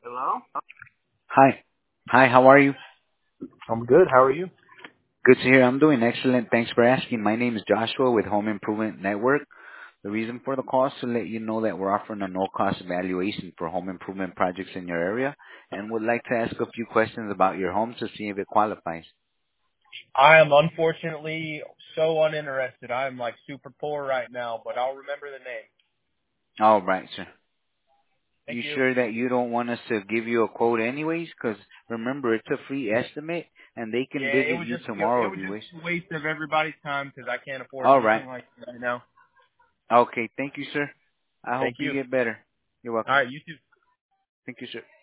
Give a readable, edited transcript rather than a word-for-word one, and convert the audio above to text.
Hello? Hi. Hi, how are you? I'm good. How are you? Good to hear. I'm doing excellent. Thanks for asking. My name is Joshua with Home Improvement Network. The reason for the call is to let you know that we're offering a no-cost evaluation for home improvement projects in your area and would like to ask a few questions about your home to see if it qualifies. I am unfortunately so uninterested. I'm like super poor right now, but I'll remember the name. All right, sir. Thank You you. sure that you don't want us to give you a quote anyways? Because remember, it's a free estimate and they can Yeah, visit you it tomorrow if would you just wish. be a waste of everybody's time because I can't afford All right. anything like that right now. Okay. Thank you, sir. I hope Thank you you. get better. You're All welcome. right, you too. Thank you, sir.